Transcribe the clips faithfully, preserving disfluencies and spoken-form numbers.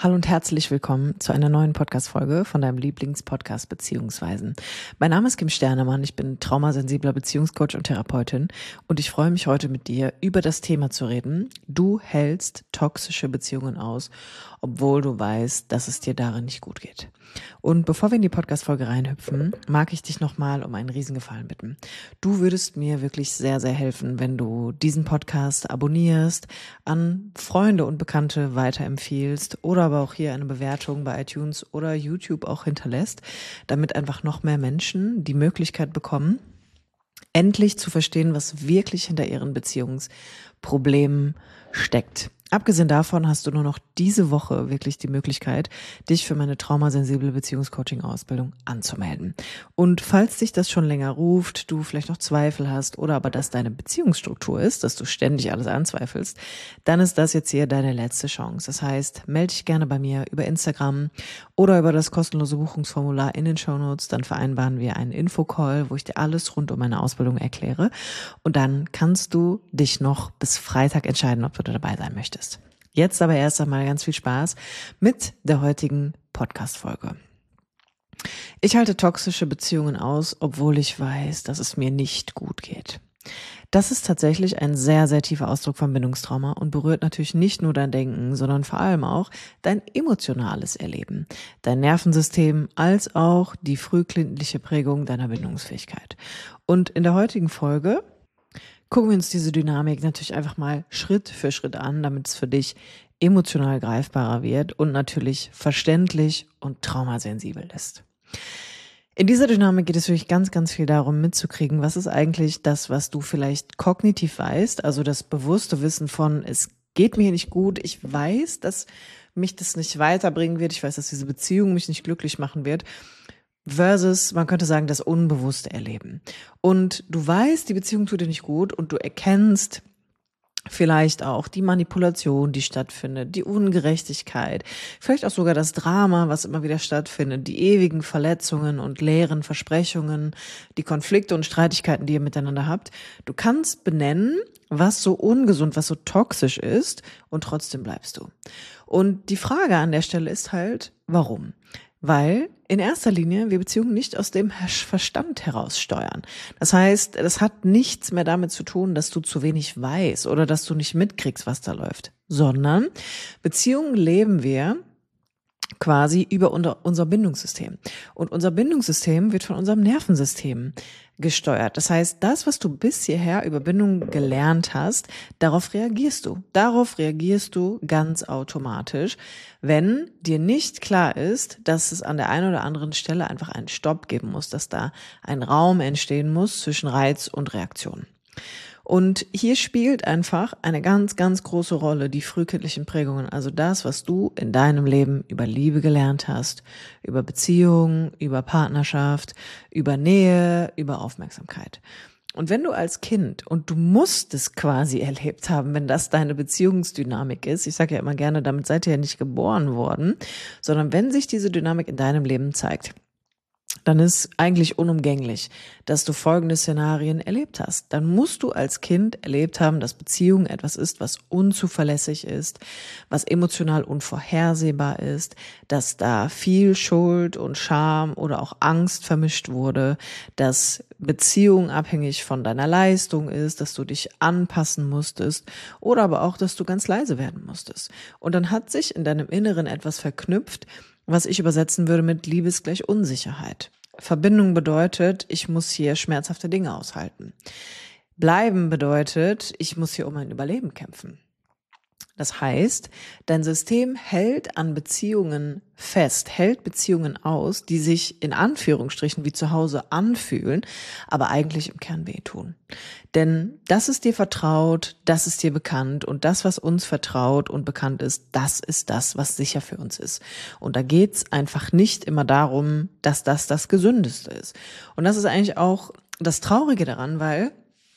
Hallo und herzlich willkommen zu einer neuen Podcast-Folge von deinem Lieblingspodcast Beziehungsweisen. Mein Name ist Kim Sternemann, ich bin traumasensibler Beziehungscoach und Therapeutin und ich freue mich heute mit dir über das Thema zu reden. Du hältst toxische Beziehungen aus, obwohl du weißt, dass es dir darin nicht gut geht. Und bevor wir in die Podcast-Folge reinhüpfen, mag ich dich nochmal um einen Riesengefallen bitten. Du würdest mir wirklich sehr, sehr helfen, wenn du diesen Podcast abonnierst, an Freunde und Bekannte weiterempfiehlst oder aber auch hier eine Bewertung bei iTunes oder YouTube auch hinterlässt, damit einfach noch mehr Menschen die Möglichkeit bekommen, endlich zu verstehen, was wirklich hinter ihren Beziehungsproblemen steckt. Abgesehen davon hast du nur noch diese Woche wirklich die Möglichkeit, dich für meine traumasensible Beziehungscoaching-Ausbildung anzumelden. Und falls dich das schon länger ruft, du vielleicht noch Zweifel hast oder aber das deine Beziehungsstruktur ist, dass du ständig alles anzweifelst, dann ist das jetzt hier deine letzte Chance. Das heißt, melde dich gerne bei mir über Instagram oder über das kostenlose Buchungsformular in den Shownotes. Dann vereinbaren wir einen Infocall, wo ich dir alles rund um meine Ausbildung erkläre. Und dann kannst du dich noch bis Freitag entscheiden, ob du dabei sein möchtest. Jetzt aber erst einmal ganz viel Spaß mit der heutigen Podcast-Folge. Ich halte toxische Beziehungen aus, obwohl ich weiß, dass es mir nicht gut geht. Das ist tatsächlich ein sehr, sehr tiefer Ausdruck von Bindungstrauma und berührt natürlich nicht nur dein Denken, sondern vor allem auch dein emotionales Erleben, dein Nervensystem als auch die frühkindliche Prägung deiner Bindungsfähigkeit. Und in der heutigen Folge gucken wir uns diese Dynamik natürlich einfach mal Schritt für Schritt an, damit es für dich emotional greifbarer wird und natürlich verständlich und traumasensibel ist. In dieser Dynamik geht es wirklich ganz, ganz viel darum, mitzukriegen, was ist eigentlich das, was du vielleicht kognitiv weißt, also das bewusste Wissen von, es geht mir nicht gut, ich weiß, dass mich das nicht weiterbringen wird, ich weiß, dass diese Beziehung mich nicht glücklich machen wird, versus, man könnte sagen, das unbewusste Erleben. Und du weißt, die Beziehung tut dir nicht gut und du erkennst vielleicht auch die Manipulation, die stattfindet, die Ungerechtigkeit, vielleicht auch sogar das Drama, was immer wieder stattfindet, die ewigen Verletzungen und leeren Versprechungen, die Konflikte und Streitigkeiten, die ihr miteinander habt. Du kannst benennen, was so ungesund, was so toxisch ist und trotzdem bleibst du. Und die Frage an der Stelle ist halt, warum? Weil in erster Linie wir Beziehungen nicht aus dem Verstand heraus steuern. Das heißt, das hat nichts mehr damit zu tun, dass du zu wenig weißt oder dass du nicht mitkriegst, was da läuft, sondern Beziehungen leben wir quasi über unser Bindungssystem. Und unser Bindungssystem wird von unserem Nervensystem gesteuert. Das heißt, das, was du bis hierher über Bindung gelernt hast, darauf reagierst du. Darauf reagierst du ganz automatisch, wenn dir nicht klar ist, dass es an der einen oder anderen Stelle einfach einen Stopp geben muss, dass da ein Raum entstehen muss zwischen Reiz und Reaktion. Und hier spielt einfach eine ganz, ganz große Rolle die frühkindlichen Prägungen, also das, was du in deinem Leben über Liebe gelernt hast, über Beziehung, über Partnerschaft, über Nähe, über Aufmerksamkeit. Und wenn du als Kind, und du musst es quasi erlebt haben, wenn das deine Beziehungsdynamik ist, ich sage ja immer gerne, damit seid ihr ja nicht geboren worden, sondern wenn sich diese Dynamik in deinem Leben zeigt, dann ist eigentlich unumgänglich, dass du folgende Szenarien erlebt hast. Dann musst du als Kind erlebt haben, dass Beziehung etwas ist, was unzuverlässig ist, was emotional unvorhersehbar ist, dass da viel Schuld und Scham oder auch Angst vermischt wurde, dass Beziehung abhängig von deiner Leistung ist, dass du dich anpassen musstest oder aber auch, dass du ganz leise werden musstest. Und dann hat sich in deinem Inneren etwas verknüpft, was ich übersetzen würde mit Liebe ist gleich Unsicherheit. Verbindung bedeutet, ich muss hier schmerzhafte Dinge aushalten. Bleiben bedeutet, ich muss hier um mein Überleben kämpfen. Das heißt, dein System hält an Beziehungen fest, hält Beziehungen aus, die sich in Anführungsstrichen wie zu Hause anfühlen, aber eigentlich im Kern wehtun. Denn das ist dir vertraut, das ist dir bekannt und das, was uns vertraut und bekannt ist, das ist das, was sicher für uns ist. Und da geht's einfach nicht immer darum, dass das das Gesündeste ist. Und das ist eigentlich auch das Traurige daran, weil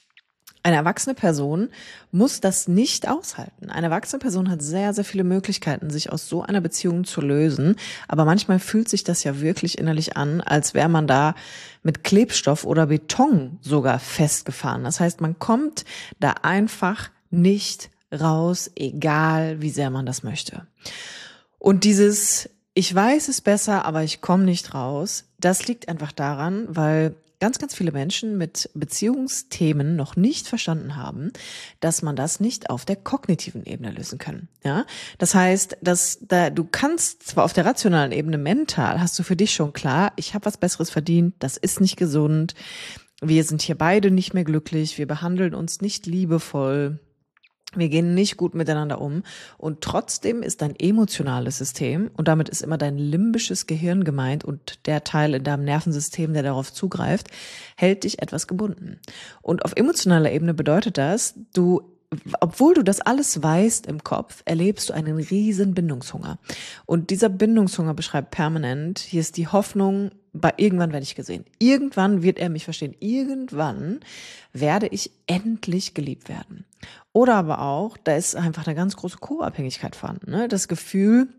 eine erwachsene Person muss das nicht aushalten. Eine erwachsene Person hat sehr, sehr viele Möglichkeiten, sich aus so einer Beziehung zu lösen. Aber manchmal fühlt sich das ja wirklich innerlich an, als wäre man da mit Klebstoff oder Beton sogar festgefahren. Das heißt, man kommt da einfach nicht raus, egal wie sehr man das möchte. Und dieses, ich weiß es besser, aber ich komme nicht raus, das liegt einfach daran, weil ganz, ganz viele Menschen mit Beziehungsthemen noch nicht verstanden haben, dass man das nicht auf der kognitiven Ebene lösen kann. Ja, das heißt, dass da du kannst zwar auf der rationalen Ebene mental hast du für dich schon klar, ich habe was Besseres verdient, das ist nicht gesund, wir sind hier beide nicht mehr glücklich, wir behandeln uns nicht liebevoll. Wir gehen nicht gut miteinander um und trotzdem ist dein emotionales System, und damit ist immer dein limbisches Gehirn gemeint und der Teil in deinem Nervensystem, der darauf zugreift, hält dich etwas gebunden. Und auf emotionaler Ebene bedeutet das, du, obwohl du das alles weißt im Kopf, erlebst du einen riesen Bindungshunger. Und dieser Bindungshunger beschreibt permanent, hier ist die Hoffnung, bei irgendwann werde ich gesehen. Irgendwann wird er mich verstehen. Irgendwann werde ich endlich geliebt werden. Oder aber auch, da ist einfach eine ganz große Co-Abhängigkeit vorhanden. Ne? Das Gefühl,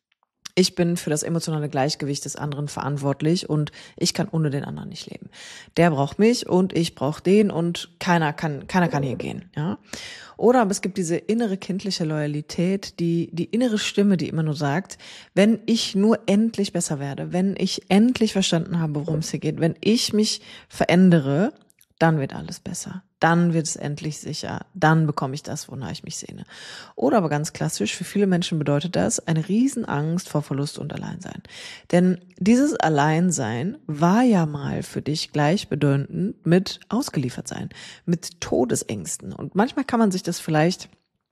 ich bin für das emotionale Gleichgewicht des anderen verantwortlich und ich kann ohne den anderen nicht leben. Der braucht mich und ich brauche den und keiner kann, keiner kann hier gehen. Ja? Oder aber es gibt diese innere kindliche Loyalität, die, die innere Stimme, die immer nur sagt, wenn ich nur endlich besser werde, wenn ich endlich verstanden habe, worum es hier geht, wenn ich mich verändere, dann wird alles besser. Dann wird es endlich sicher. Dann bekomme ich das, wonach ich mich sehne. Oder aber ganz klassisch, für viele Menschen bedeutet das eine Riesenangst vor Verlust und Alleinsein. Denn dieses Alleinsein war ja mal für dich gleichbedeutend mit Ausgeliefertsein, mit Todesängsten. Und manchmal kann man sich das vielleicht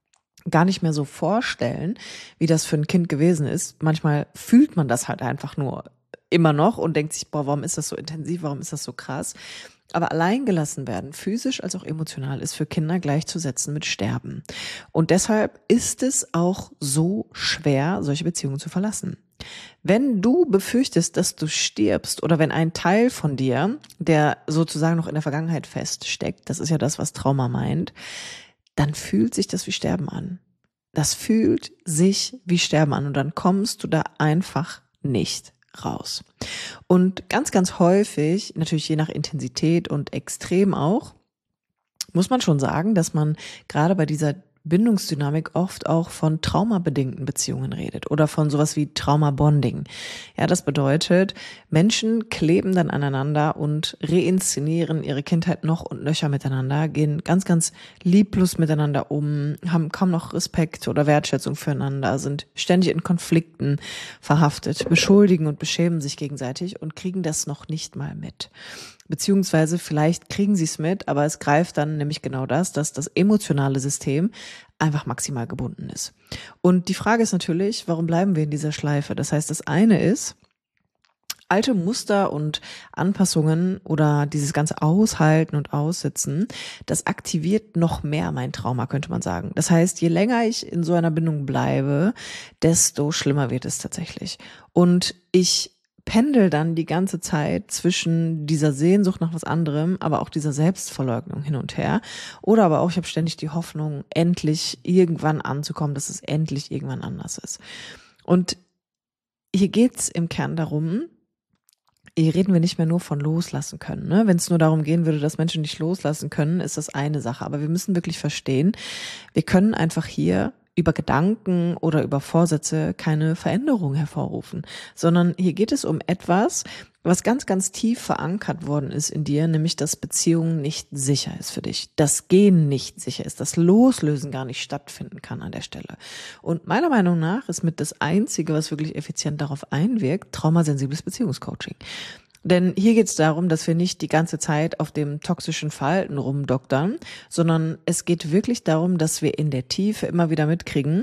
gar nicht mehr so vorstellen, wie das für ein Kind gewesen ist. Manchmal fühlt man das halt einfach nur immer noch und denkt sich, boah, warum ist das so intensiv, warum ist das so krass? Aber alleingelassen werden, physisch als auch emotional, ist für Kinder gleichzusetzen mit Sterben. Und deshalb ist es auch so schwer, solche Beziehungen zu verlassen. Wenn du befürchtest, dass du stirbst oder wenn ein Teil von dir, der sozusagen noch in der Vergangenheit feststeckt, das ist ja das, was Trauma meint, dann fühlt sich das wie Sterben an. Das fühlt sich wie Sterben an und dann kommst du da einfach nicht raus. Und ganz, ganz häufig, natürlich je nach Intensität und Extrem auch, muss man schon sagen, dass man gerade bei dieser Bindungsdynamik oft auch von traumabedingten Beziehungen redet oder von sowas wie Traumabonding. Ja, das bedeutet, Menschen kleben dann aneinander und reinszenieren ihre Kindheit noch und nöcher miteinander, gehen ganz, ganz lieblos miteinander um, haben kaum noch Respekt oder Wertschätzung füreinander, sind ständig in Konflikten verhaftet, beschuldigen und beschämen sich gegenseitig und kriegen das noch nicht mal mit. Beziehungsweise vielleicht kriegen sie es mit, aber es greift dann nämlich genau das, dass das emotionale System einfach maximal gebunden ist. Und die Frage ist natürlich, warum bleiben wir in dieser Schleife? Das heißt, das eine ist, alte Muster und Anpassungen oder dieses ganze Aushalten und Aussitzen, das aktiviert noch mehr mein Trauma, könnte man sagen. Das heißt, je länger ich in so einer Bindung bleibe, desto schlimmer wird es tatsächlich. Und ich pendel dann die ganze Zeit zwischen dieser Sehnsucht nach was anderem, aber auch dieser Selbstverleugnung hin und her. Oder aber auch, ich habe ständig die Hoffnung, endlich irgendwann anzukommen, dass es endlich irgendwann anders ist. Und hier geht's im Kern darum, hier reden wir nicht mehr nur von loslassen können. Ne? Wenn es nur darum gehen würde, dass Menschen nicht loslassen können, ist das eine Sache. Aber wir müssen wirklich verstehen, wir können einfach hier über Gedanken oder über Vorsätze keine Veränderung hervorrufen, sondern hier geht es um etwas, was ganz, ganz tief verankert worden ist in dir, nämlich dass Beziehung nicht sicher ist für dich, das Gehen nicht sicher ist, das Loslösen gar nicht stattfinden kann an der Stelle. Und meiner Meinung nach ist mit das Einzige, was wirklich effizient darauf einwirkt, traumasensibles Beziehungscoaching. Denn hier geht es darum, dass wir nicht die ganze Zeit auf dem toxischen Verhalten rumdoktern, sondern es geht wirklich darum, dass wir in der Tiefe immer wieder mitkriegen,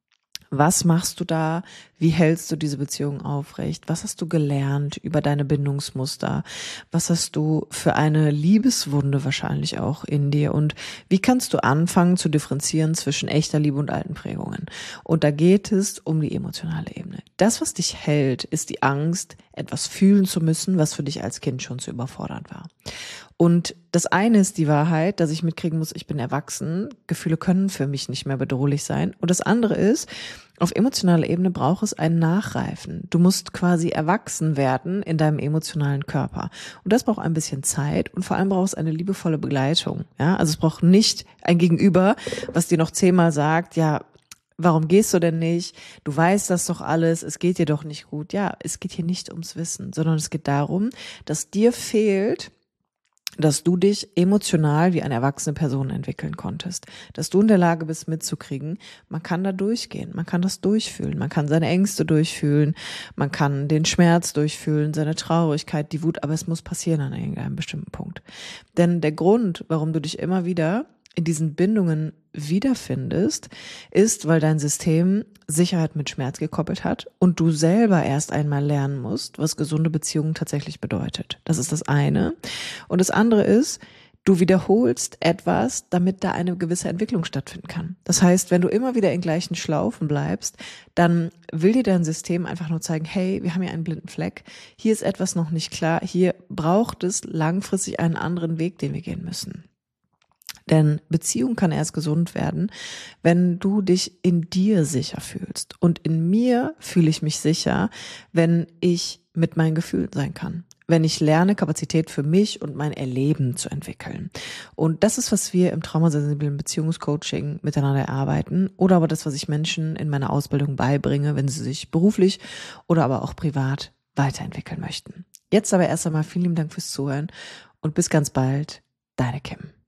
was machst du da? Wie hältst du diese Beziehung aufrecht? Was hast du gelernt über deine Bindungsmuster? Was hast du für eine Liebeswunde wahrscheinlich auch in dir? Und wie kannst du anfangen zu differenzieren zwischen echter Liebe und alten Prägungen? Und da geht es um die emotionale Ebene. Das, was dich hält, ist die Angst, etwas fühlen zu müssen, was für dich als Kind schon zu überfordernd war. Und das eine ist die Wahrheit, dass ich mitkriegen muss, ich bin erwachsen, Gefühle können für mich nicht mehr bedrohlich sein. Und das andere ist, auf emotionaler Ebene braucht es ein Nachreifen. Du musst quasi erwachsen werden in deinem emotionalen Körper. Und das braucht ein bisschen Zeit und vor allem braucht es eine liebevolle Begleitung. Ja, also es braucht nicht ein Gegenüber, was dir noch zehnmal sagt, ja, warum gehst du denn nicht? Du weißt das doch alles, es geht dir doch nicht gut. Ja, es geht hier nicht ums Wissen, sondern es geht darum, dass dir fehlt, dass du dich emotional wie eine erwachsene Person entwickeln konntest, dass du in der Lage bist mitzukriegen, man kann da durchgehen, man kann das durchfühlen, man kann seine Ängste durchfühlen, man kann den Schmerz durchfühlen, seine Traurigkeit, die Wut, aber es muss passieren an irgendeinem bestimmten Punkt. Denn der Grund, warum du dich immer wieder in diesen Bindungen wiederfindest, ist, weil dein System Sicherheit mit Schmerz gekoppelt hat und du selber erst einmal lernen musst, was gesunde Beziehungen tatsächlich bedeutet. Das ist das eine. Und das andere ist, du wiederholst etwas, damit da eine gewisse Entwicklung stattfinden kann. Das heißt, wenn du immer wieder in gleichen Schlaufen bleibst, dann will dir dein System einfach nur zeigen, hey, wir haben hier einen blinden Fleck, hier ist etwas noch nicht klar, hier braucht es langfristig einen anderen Weg, den wir gehen müssen. Denn Beziehung kann erst gesund werden, wenn du dich in dir sicher fühlst. Und in mir fühle ich mich sicher, wenn ich mit meinen Gefühlen sein kann. Wenn ich lerne, Kapazität für mich und mein Erleben zu entwickeln. Und das ist, was wir im traumasensiblen Beziehungscoaching miteinander erarbeiten. Oder aber das, was ich Menschen in meiner Ausbildung beibringe, wenn sie sich beruflich oder aber auch privat weiterentwickeln möchten. Jetzt aber erst einmal vielen lieben Dank fürs Zuhören und bis ganz bald, deine Kim.